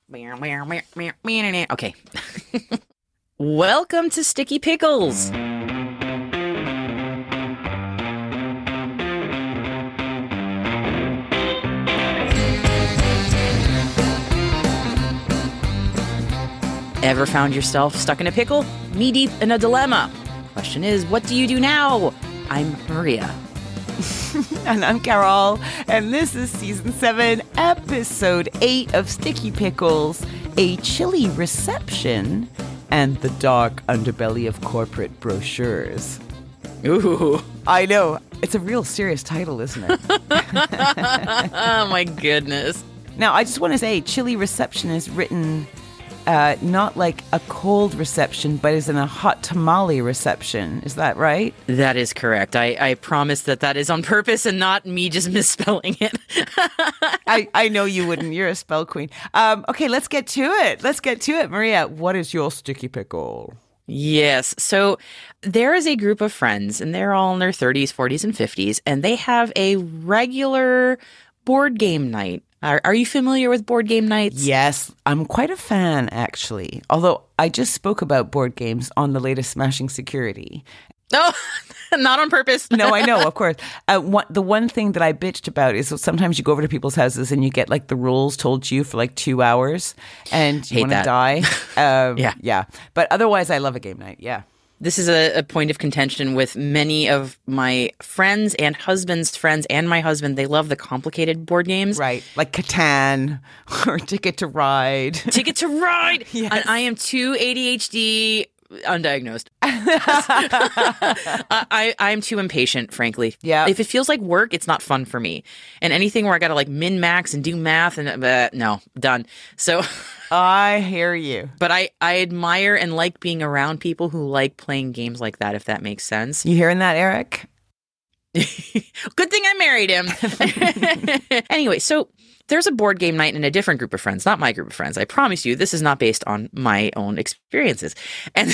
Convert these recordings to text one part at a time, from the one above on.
Okay. Welcome to Sticky Pickles. Ever found yourself stuck in a pickle? Knee deep in a dilemma? Question is, what do you do now? I'm Maria. And I'm Carol, and this is Season 7, Episode 8 of Sticky Pickles, a chilly reception and the dark underbelly of corporate brochures. Ooh. I know. It's a real serious title, isn't it? Oh, my goodness. Now, I just want to say, chilly reception is written not like a cold reception, but as in a hot tamale reception. Is that right? That is correct. I promise that is on purpose and not me just misspelling it. I know you wouldn't. You're a spell queen. Okay, let's get to it. Maria, what is your sticky pickle? Yes. So there is a group of friends, and they're all in their 30s, 40s, and 50s, and they have a regular board game night. Are you familiar with board game nights? Yes, I'm quite a fan, actually. Although I just spoke about board games on the latest Smashing Security. Oh, not on purpose. No, I know, of course. The one thing that I bitched about is sometimes you go over to people's houses and you get like the rules told to you for like 2 hours and you want to die. Yeah. But otherwise, I love a game night. Yeah. This is a point of contention with many of my friends and husband's friends and my husband. They love the complicated board games. Right. Like Catan or Ticket to Ride. Ticket to Ride! Yes. And I am too ADHD undiagnosed. I'm too impatient, frankly. Yeah. If it feels like work, it's not fun for me. And anything where I got to like min-max and do math and no, done. So... I hear you. But I admire and like being around people who like playing games like that, if that makes sense. You hearing that, Eric? Good thing I married him. Anyway, so there's a board game night in a different group of friends, not my group of friends. I promise you, this is not based on my own experiences. And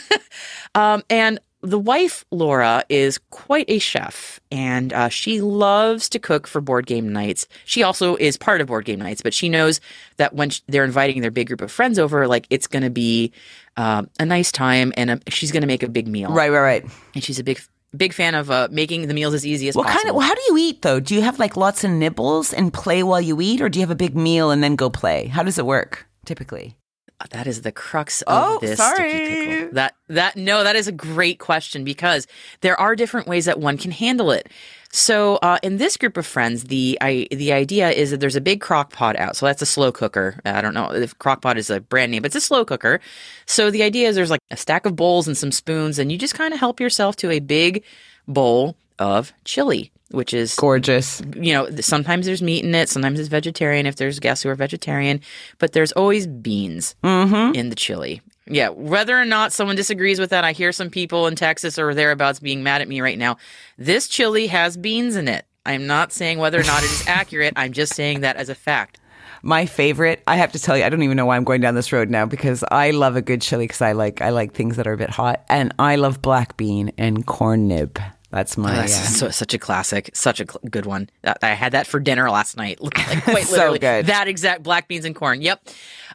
and the wife, Laura, is quite a chef, and she loves to cook for board game nights. She also is part of board game nights, but she knows that when they're inviting their big group of friends over, like it's going to be a nice time, and she's going to make a big meal. Right. And she's a big fan of making the meals as easy as possible. How do you eat, though? Do you have like lots of nibbles and play while you eat, or do you have a big meal and then go play? How does it work, typically? That is the crux of this sticky pickle. That is a great question because there are different ways that one can handle it. So in this group of friends, the idea is that there's a big crock pot out. So that's a slow cooker. I don't know if crock pot is a brand name, but it's a slow cooker. So the idea is there's like a stack of bowls and some spoons, and you just kind of help yourself to a big bowl of chili, which is gorgeous. You know, sometimes there's meat in it. Sometimes it's vegetarian if there's guests who are vegetarian. But there's always beans in the chili. Yeah, whether or not someone disagrees with that, I hear some people in Texas or thereabouts being mad at me right now. This chili has beans in it. I'm not saying whether or not it is accurate. I'm just saying that as a fact. My favorite, I have to tell you, I don't even know why I'm going down this road now because I love a good chili because I like things that are a bit hot. And I love black bean and corn nib. That's my... such a classic, such a good one. I had that for dinner last night, like quite literally. So good. That exact black beans and corn. Yep.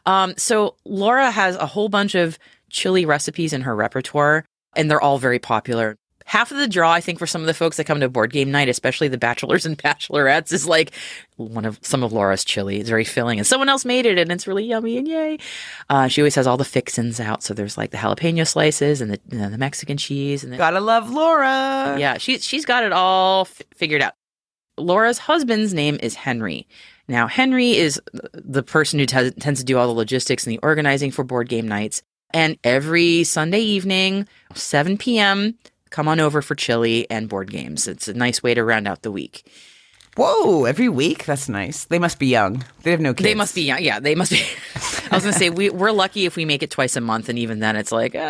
So Laura has a whole bunch of chili recipes in her repertoire, and they're all very popular. Half of the draw, I think, for some of the folks that come to board game night, especially the bachelors and bachelorettes, is like some of Laura's chili. It's very filling, and someone else made it, and it's really yummy, and yay! She always has all the fixins out, so there's like the jalapeno slices and the Mexican cheese, and gotta love Laura. Yeah, she's got it all figured out. Laura's husband's name is Henry. Now, Henry is the person who tends to do all the logistics and the organizing for board game nights, and every Sunday evening, 7 p.m. come on over for chili and board games. It's a nice way to round out the week. Whoa, every week? That's nice. They must be young. They have no kids. They must be young. Yeah, they must be. I was going to say, we're lucky if we make it twice a month, and even then it's like,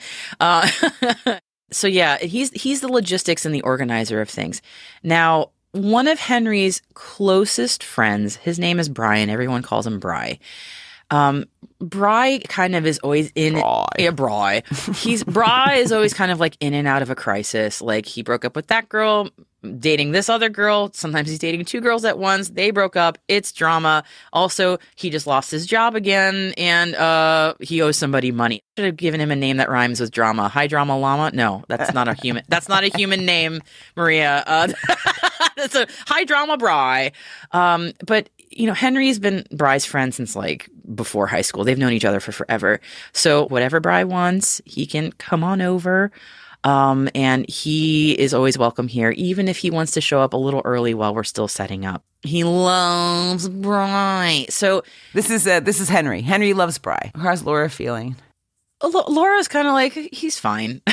So yeah, he's the logistics and the organizer of things. Now, one of Henry's closest friends, his name is Brian. Everyone calls him Bry. Bry kind of is always in Bry. Bry is always kind of like in and out of a crisis. Like he broke up with that girl dating this other girl. Sometimes he's dating two girls at once. They broke up. It's drama. Also, he just lost his job again, and he owes somebody money. Should have given him a name that rhymes with drama. High Drama Llama? No, that's not a human. That's not a human name, Maria. That's a High Drama Bry. But Henry's been Bry's friend since like before high school. They've known each other for forever. So whatever Bry wants, he can come on over. And he is always welcome here, even if he wants to show up a little early while we're still setting up. He loves Bry. So this is Henry. Henry loves Bry. How's Laura feeling? Laura's kind of like, he's fine.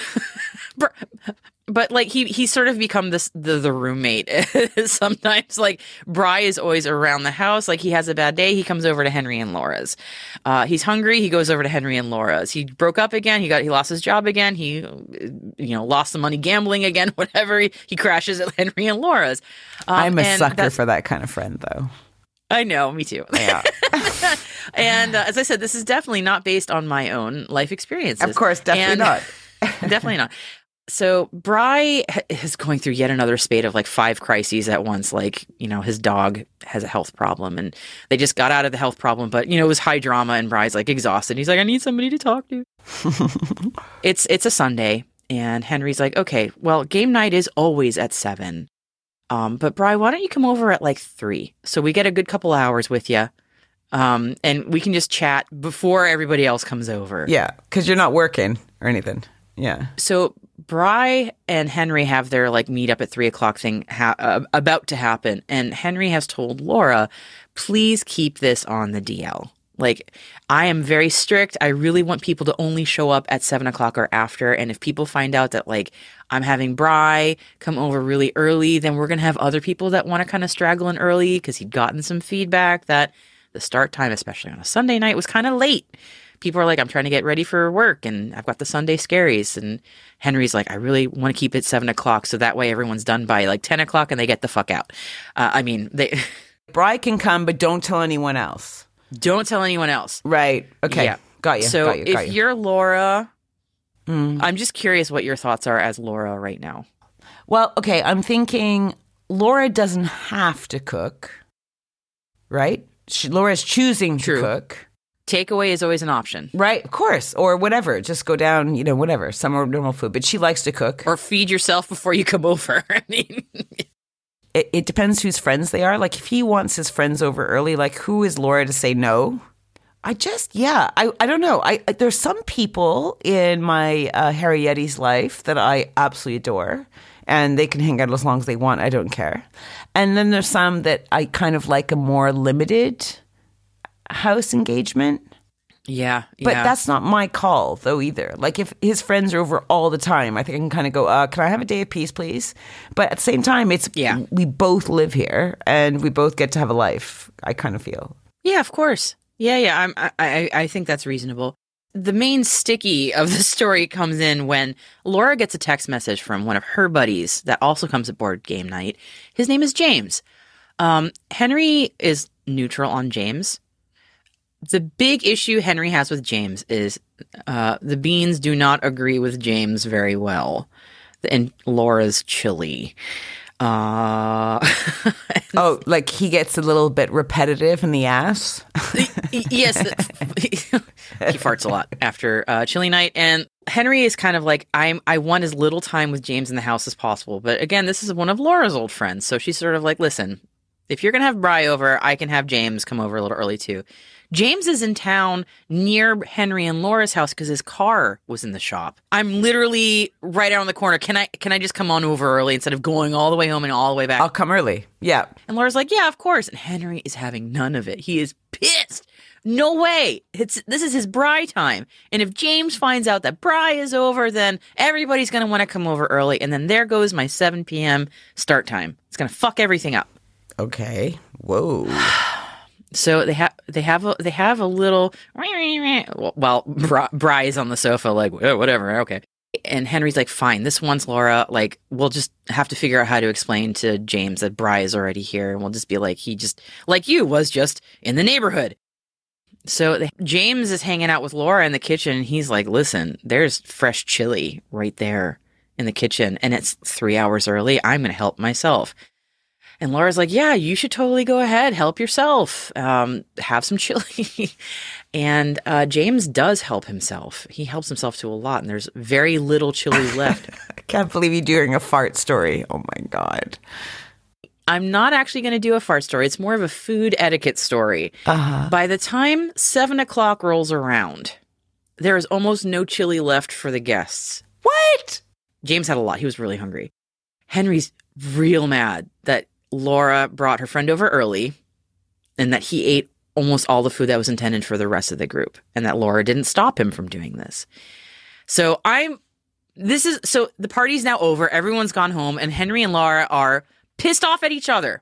But like he's sort of become the roommate. Sometimes like Bry is always around the house. Like he has a bad day, he comes over to Henry and Laura's. He's hungry, he goes over to Henry and Laura's. He broke up again. He lost his job again. He lost some money gambling again. Whatever. He crashes at Henry and Laura's. I'm a sucker for that kind of friend, though. I know, me too. Yeah. And as I said, this is definitely not based on my own life experiences. Of course, definitely not. Definitely not. So Bry is going through yet another spate of like 5 crises at once. Like, his dog has a health problem and they just got out of the health problem, but it was high drama and Bry's like exhausted. He's like, I need somebody to talk to. It's a Sunday and Henry's like, okay, well, game night is always at 7. But Bry, why don't you come over at like 3? So we get a good couple hours with you. And we can just chat before everybody else comes over. Yeah. 'Cause you're not working or anything. Yeah. So Bry and Henry have their like meet up at 3:00 thing about to happen. And Henry has told Laura, please keep this on the DL. Like, I am very strict. I really want people to only show up at 7:00 or after. And if people find out that like I'm having Bry come over really early, then we're going to have other people that want to kind of straggle in early because he'd gotten some feedback that the start time, especially on a Sunday night, was kind of late. People are like, I'm trying to get ready for work and I've got the Sunday scaries. And Henry's like, I really want to keep it 7:00 so that way everyone's done by like 10:00 and they get the fuck out. Bry can come, but don't tell anyone else. Don't tell anyone else. Right. Okay. Yeah. Got you. So got you. You're Laura, I'm just curious what your thoughts are as Laura right now. Well, okay. I'm thinking Laura doesn't have to cook, right? Laura's choosing to cook. Takeaway is always an option. Right, of course. Or whatever. Just go down, whatever. Some normal food. But she likes to cook. Or feed yourself before you come over. I mean, it depends whose friends they are. Like, if he wants his friends over early, like, who is Laura to say no? I don't know. There's some people in my Harry Yeti's life that I absolutely adore. And they can hang out as long as they want. I don't care. And then there's some that I kind of like a more limited house engagement. Yeah. But that's not my call, though, either. Like, if his friends are over all the time, I think I can kind of go, can I have a day of peace, please? But at the same time, we both live here and we both get to have a life, I kind of feel. Yeah, of course. Yeah. I think that's reasonable. The main sticky of the story comes in when Laura gets a text message from one of her buddies that also comes at board game night. His name is James. Henry is neutral on James. The big issue Henry has with James is the Beans do not agree with James very well. And Laura's chilly. Oh, like he gets a little bit repetitive in the ass? Yes. He farts a lot after chilly night. And Henry is kind of like, I want as little time with James in the house as possible. But again, this is one of Laura's old friends. So she's sort of like, listen, if you're going to have Bry over, I can have James come over a little early too. James is in town near Henry and Laura's house because his car was in the shop. I'm literally right around the corner. Can I just come on over early instead of going all the way home and all the way back? I'll come early. Yeah. And Laura's like, yeah, of course. And Henry is having none of it. He is pissed. No way. This is his Bry time. And if James finds out that Bry is over, then everybody's going to want to come over early. And then there goes my 7 p.m. start time. It's going to fuck everything up. Okay. Whoa. So they have a little while Bry is on the sofa like, whatever, okay. And Henry's like, fine, this one's Laura. Like, we'll just have to figure out how to explain to James that Bry is already here. And we'll just be like, he just, like you, was just in the neighborhood. So James is hanging out with Laura in the kitchen. And he's like, listen, there's fresh chili right there. in the kitchen and it's 3 hours early, I'm going to help myself. And Laura's like, yeah, you should totally go ahead. Help yourself. Have some chili. And James does help himself. He helps himself to a lot. And there's very little chili left. I can't believe you're doing a fart story. Oh, my God. I'm not actually going to do a fart story. It's more of a food etiquette story. By the time 7 o'clock rolls around, there is almost no chili left for the guests. What? James had a lot. He was really hungry. Henry's real mad that Laura brought her friend over early and that he ate almost all the food that was intended for the rest of the group and that Laura didn't stop him from doing this. So the party's now over. Everyone's gone home and Henry and Laura are pissed off at each other.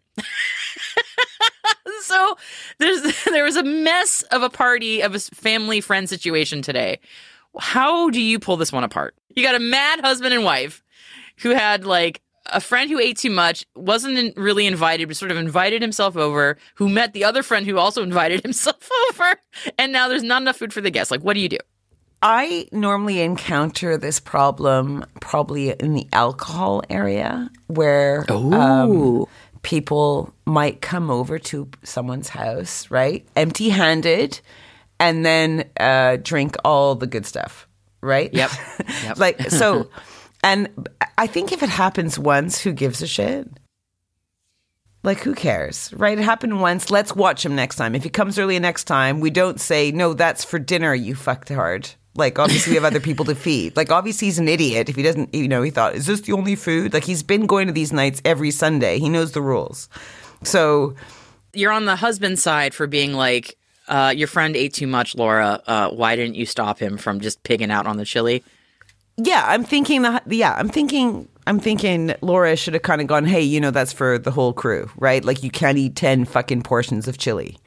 So there was a mess of a party, of a family friend situation today. How do you pull this one apart? You got a mad husband and wife who had like a friend who ate too much, wasn't really invited, but sort of invited himself over, who met the other friend who also invited himself over, and now there's not enough food for the guests. Like, what do you do? I normally encounter this problem probably in the alcohol area where people might come over to someone's house, right? Empty-handed, and then drink all the good stuff, right? Yep. Like, so... And I think if it happens once, who gives a shit? Like, who cares, right? It happened once. Let's watch him next time. If he comes early next time, we don't say, no, that's for dinner, you fucktard. Like, obviously, we have other people to feed. Like, obviously, he's an idiot if he doesn't, he thought, is this the only food? Like, he's been going to these nights every Sunday. He knows the rules. So... You're on the husband's side for being like, your friend ate too much, Laura. Why didn't you stop him from just pigging out on the chili? Yeah, I'm thinking Laura should have kind of gone, hey, that's for the whole crew, right? Like, you can't eat 10 fucking portions of chili.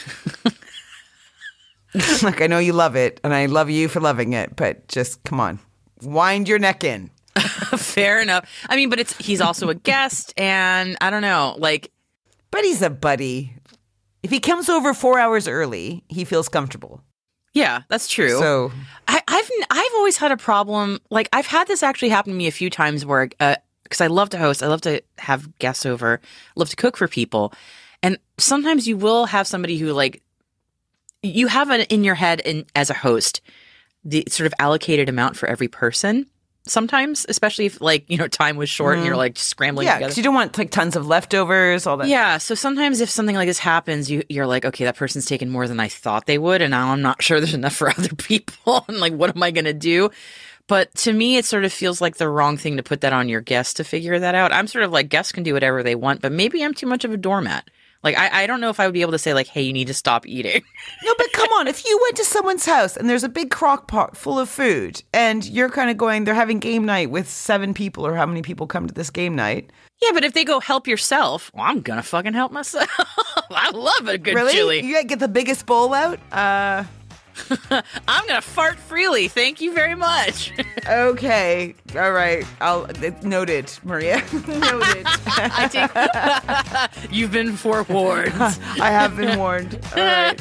Like, I know you love it, and I love you for loving it, but just, come on, wind your neck in. Fair enough. I mean, but he's also a guest, and I don't know, like... But he's a buddy. If he comes over 4 hours early, he feels comfortable. Yeah, that's true. So I've always had a problem. Like, I've had this actually happen to me a few times where, because I love to host, I love to have guests over, love to cook for people, and sometimes you will have somebody who, like, you have in your head, as a host, the sort of allocated amount for every person. Sometimes, especially if, like, time was short and you're like scrambling together. Because you don't want like tons of leftovers, all that. Yeah, so sometimes if something like this happens, you're like, okay, that person's taken more than I thought they would, and now I'm not sure there's enough for other people, and like, what am I going to do? But to me, it sort of feels like the wrong thing to put that on your guests to figure that out. I'm sort of like, guests can do whatever they want, but maybe I'm too much of a doormat. Like, I don't know if I would be able to say, like, hey, you need to stop eating. No, but come on. If you went to someone's house and there's a big crock pot full of food and you're kind of going, they're having game night with 7 people or how many people come to this game night. Yeah, but if they go help yourself, well, I'm going to fucking help myself. I love a good chili. You gotta get the biggest bowl out? I'm going to fart freely. Thank you very much. Okay. All right. Noted, Maria. Noted. You've been forewarned. I have been warned. All right.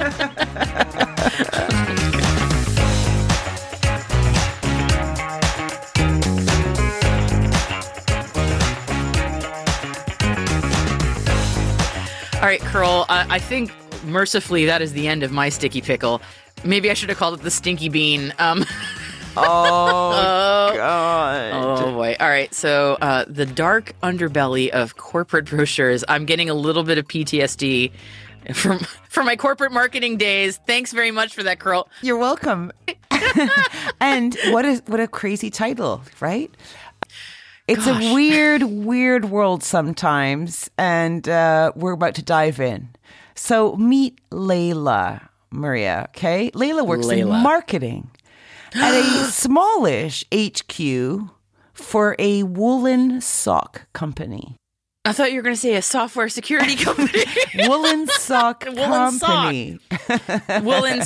All right, Curl, I think mercifully that is the end of my sticky pickle. Maybe I should have called it the stinky bean. Oh, God. Oh, boy. All right. So the dark underbelly of corporate brochures. I'm getting a little bit of PTSD from my corporate marketing days. Thanks very much for that, Curl. You're welcome. And what a crazy title, right? It's a weird world sometimes, and we're about to dive in. So meet Layla, Maria, okay? Layla works in marketing at a smallish HQ for a woolen sock company. I thought you were going to say a software security company. Woolen sock company. Woolen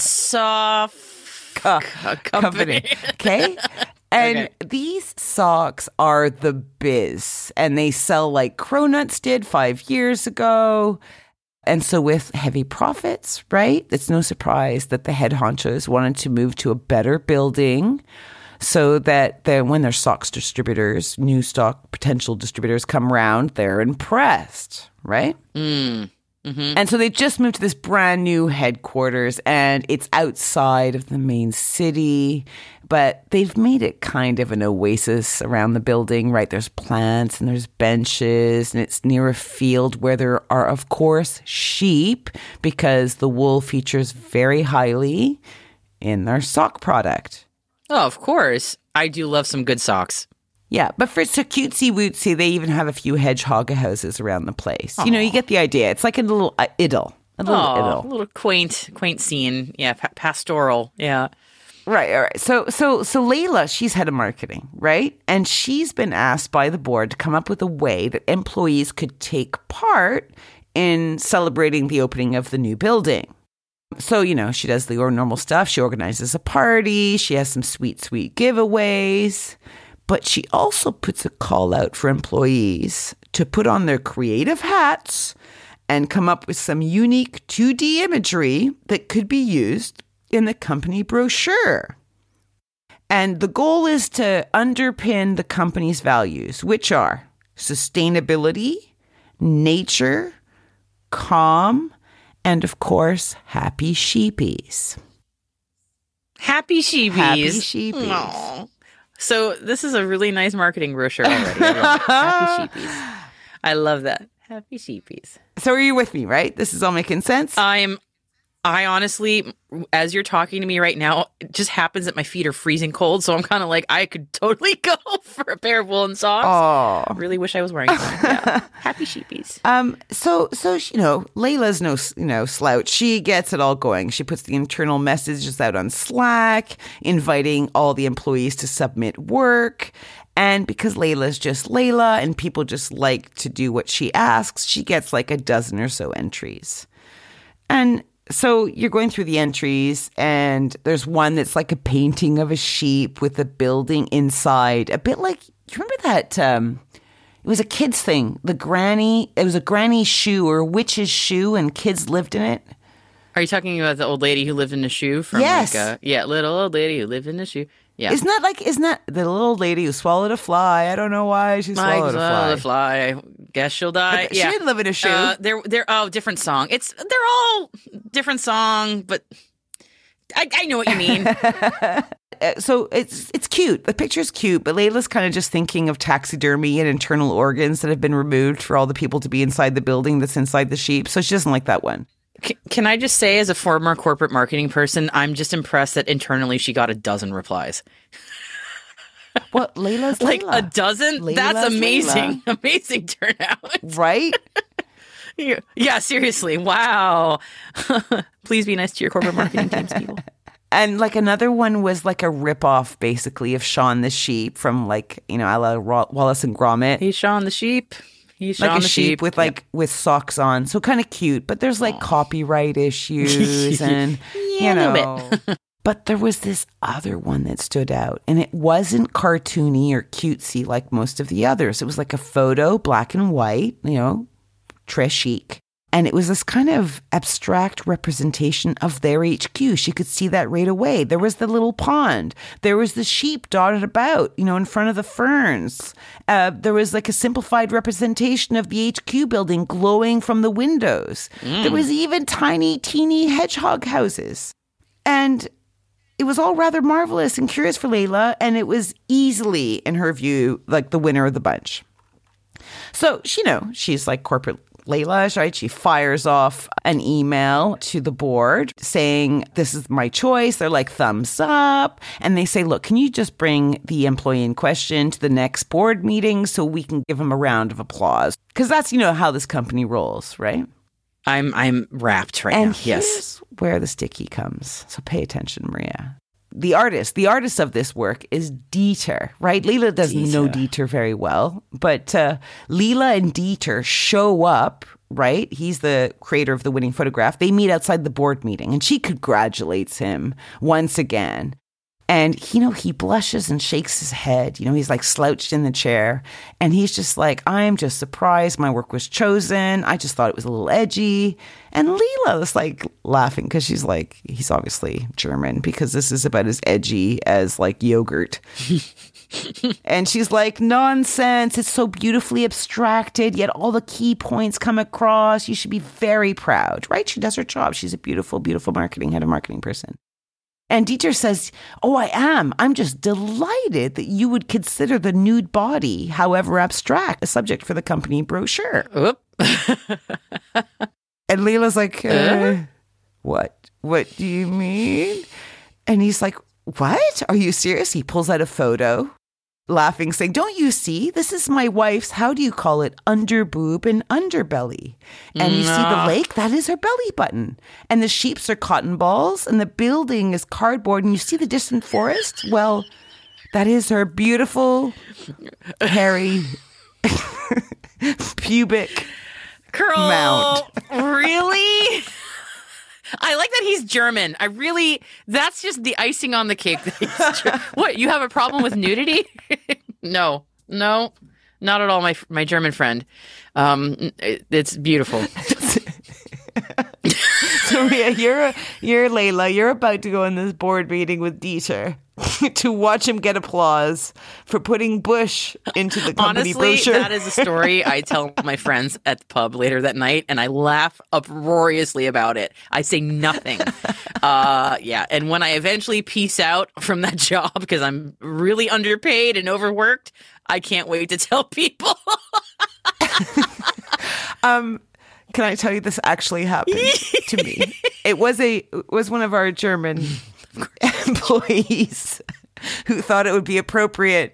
company. Okay? And these socks are the biz, and they sell like Cronuts did 5 years ago. And so with heavy profits, right, it's no surprise that the head honchos wanted to move to a better building so that when their stocks distributors, new stock potential distributors come around, they're impressed, right? And so they just moved to this brand new headquarters, and it's outside of the main city, but they've made it kind of an oasis around the building, right? There's plants and there's benches, and it's near a field where there are, of course, sheep, because the wool features very highly in their sock product. Oh, of course. I do love some good socks. Yeah, but for so cutesy-wootsy, they even have a few hedgehog houses around the place. You know, you get the idea. It's like a little idyll. A little quaint scene. Yeah, pastoral. Yeah. Right, all right. So Layla, she's head of marketing, right? And she's been asked by the board to come up with a way that employees could take part in celebrating the opening of the new building. So, you know, she does the normal stuff. She organizes a party. She has some sweet giveaways. But she also puts a call out for employees to put on their creative hats and come up with some unique 2D imagery that could be used in the company brochure. And the goal is to underpin the company's values, which are sustainability, nature, calm, and of course, happy sheepies. Happy sheepies. Happy sheepies. Aww. So this is a really nice marketing brochure already. I love it. Happy sheepies. I love that. Happy sheepies. So are you with me, right? This is all making sense? I honestly, as you're talking to me right now, it just happens that my feet are freezing cold. So I'm kind of like, I could totally go for a pair of woolen socks. Oh, really wish I was wearing them. Yeah. Happy sheepies. So you know, Layla's no slouch. She gets it all going. She puts the internal messages out on Slack, inviting all the employees to submit work. And because Layla's just Layla and people just like to do what she asks, she gets like a dozen or so entries. And so you're going through the entries, and there's one that's like a painting of a sheep with a building inside. A bit like, you remember that? It was a kid's thing. It was a granny's shoe or a witch's shoe, and kids lived in it. Are you talking about the old lady who lived in a shoe? Yes. Little old lady who lived in a shoe. Yeah. Isn't that the little old lady who swallowed a fly? I don't know why she swallowed a fly. I guess she'll die. But she didn't live in a shoe. They're different song. They're all different song, but I know what you mean. So it's cute. The picture's cute, but Layla's kind of just thinking of taxidermy and internal organs that have been removed for all the people to be inside the building that's inside the sheep. So she doesn't like that one. Can I just say, as a former corporate marketing person, I'm just impressed that internally she got a dozen replies. What? Layla's like Layla. A dozen? Layla's That's amazing. Layla. Amazing turnout. Right? Yeah, seriously. Wow. Please be nice to your corporate marketing teams, people. And like another one was like a ripoff, basically, of Shaun the Sheep from like, you know, a la Wallace and Gromit. He's Shaun the Sheep. He's like Shaun a the sheep with like with socks on, so kind of cute. But there's like copyright issues, and yeah, you know. A little bit. But there was this other one that stood out, and it wasn't cartoony or cutesy like most of the others. It was like a photo, black and white, you know, très chic. And it was this kind of abstract representation of their HQ. She could see that right away. There was the little pond. There was the sheep dotted about, you know, in front of the ferns. There was like a simplified representation of the HQ building glowing from the windows. There was even tiny, teeny hedgehog houses. And it was all rather marvelous and curious for Layla. And it was easily, in her view, like the winner of the bunch. So, you know, she's like corporate Layla, right? She fires off an email to the board saying, this is my choice. They're like, thumbs up. And they say, look, can you just bring the employee in question to the next board meeting so we can give him a round of applause? Because that's, you know, how this company rolls, right? I'm wrapped right now. And here's where the sticky comes. So pay attention, Maria. The artist of this work is Dieter, right? Layla doesn't know Dieter very well, but Layla and Dieter show up, right? He's the creator of the winning photograph. They meet outside the board meeting, and she congratulates him once again. And, he blushes and shakes his head. He's like slouched in the chair. And he's just like, I'm just surprised my work was chosen. I just thought it was a little edgy. And Leela is like laughing because she's like, he's obviously German because this is about as edgy as like yogurt. And she's like, nonsense. It's so beautifully abstracted, yet all the key points come across. You should be very proud, right? She does her job. She's a beautiful, beautiful head of marketing person. And Dieter says, oh, I am. I'm just delighted that you would consider the nude body, however abstract, a subject for the company brochure. Oop. And Leela's like, what? What do you mean? And he's like, what? Are you serious? He pulls out a photo, laughing, saying, don't you see? This is my wife's, how do you call it, underboob and underbelly. And you see the lake? That is her belly button. And the sheeps are cotton balls, and the building is cardboard, and you see the distant forest? Well, that is her beautiful, hairy, pubic curl mount. Really? I like that he's German. That's just the icing on the cake. What, you have a problem with nudity? No, not at all, my German friend. It's beautiful. So Ria, you're Layla. You're about to go in this board meeting with Dieter to watch him get applause for putting Bush into the company brochure. Honestly, that is a story I tell my friends at the pub later that night, and I laugh uproariously about it. I say nothing. And when I eventually peace out from that job because I'm really underpaid and overworked, I can't wait to tell people. Can I tell you this actually happened to me? It was one of our German employees who thought it would be appropriate.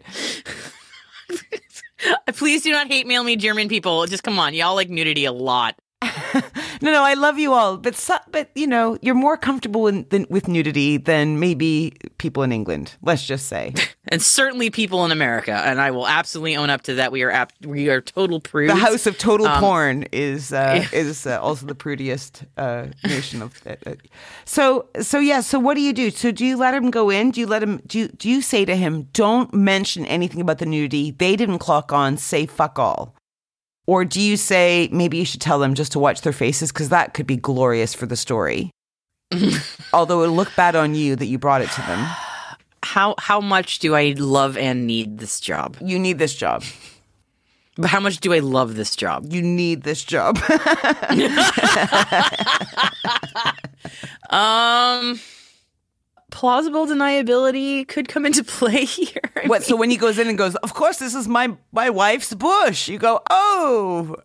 Please do not hate mail me, German people. Just come on. Y'all like nudity a lot. No, I love you all. But you're more comfortable with nudity than maybe people in England, let's just say. And certainly people in America. And I will absolutely own up to that. We are total prudes. The house of total porn is also the prudiest nation of it. So what do you do? So do you let him go in? Do you say to him, don't mention anything about the nudity? They didn't clock on, say fuck all. Or do you say maybe you should tell them just to watch their faces because that could be glorious for the story? Although it'll look bad on you that you brought it to them. How much do I love and need this job? You need this job. But how much do I love this job? You need this job. Plausible deniability could come into play here. So when he goes in and goes, of course, this is my wife's bush. You go, oh.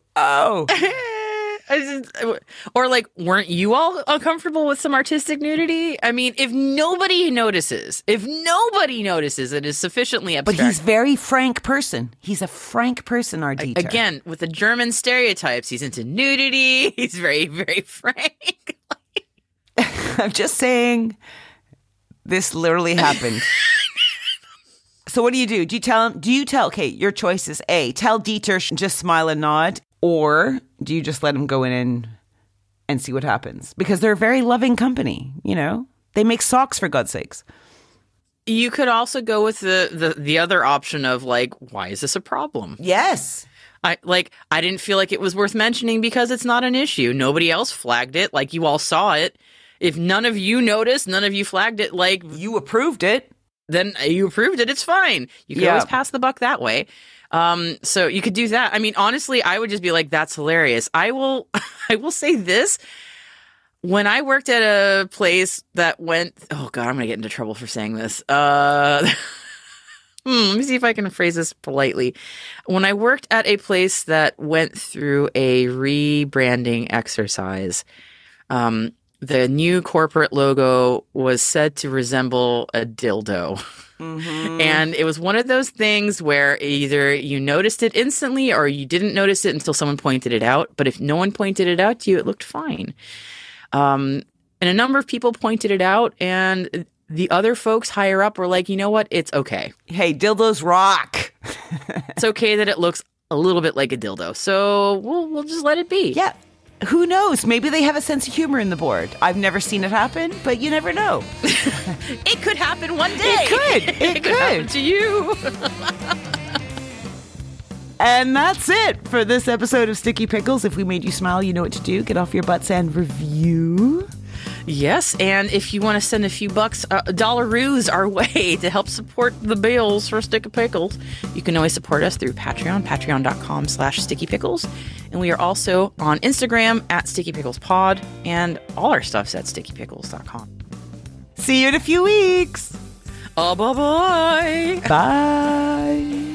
Or like, weren't you all uncomfortable with some artistic nudity? I mean, if nobody notices, it is sufficiently abstract. But he's a very frank person. He's a frank person, our Dieter. Again, with the German stereotypes, he's into nudity. He's very, very frank. I'm just saying, this literally happened. So what do? Do you tell, okay, your choice is A, tell Dieter, just smile and nod, or do you just let him go in and see what happens? Because they're a very loving company, They make socks, for God's sakes. You could also go with the other option of like, why is this a problem? Yes. I didn't feel like it was worth mentioning because it's not an issue. Nobody else flagged it. Like, you all saw it. If none of you noticed, none of you flagged it, like... You approved it. Then you approved it. It's fine. You can always pass the buck that way. So you could do that. I mean, honestly, I would just be like, that's hilarious. I will say this. When I worked at a place that went... Oh, God, I'm going to get into trouble for saying this. Let me see if I can phrase this politely. When I worked at a place that went through a rebranding exercise... the new corporate logo was said to resemble a dildo. Mm-hmm. And it was one of those things where either you noticed it instantly or you didn't notice it until someone pointed it out. But if no one pointed it out to you, it looked fine. And a number of people pointed it out, and the other folks higher up were like, you know what? It's okay. Hey, dildos rock. It's okay that it looks a little bit like a dildo. So we'll just let it be. Yeah. Who knows? Maybe they have a sense of humor in the board. I've never seen it happen, but you never know. It could happen one day. It could happen to you. And that's it for this episode of Sticky Pickles. If we made you smile, you know what to do. Get off your butts and review. Yes, and if you want to send a few bucks, dollaroos our way to help support the bills for Sticky Pickles, you can always support us through Patreon, patreon.com/stickypickles. And we are also on Instagram at stickypicklespod, and all our stuff's at stickypickles.com. See you in a few weeks. Bye-bye. Bye.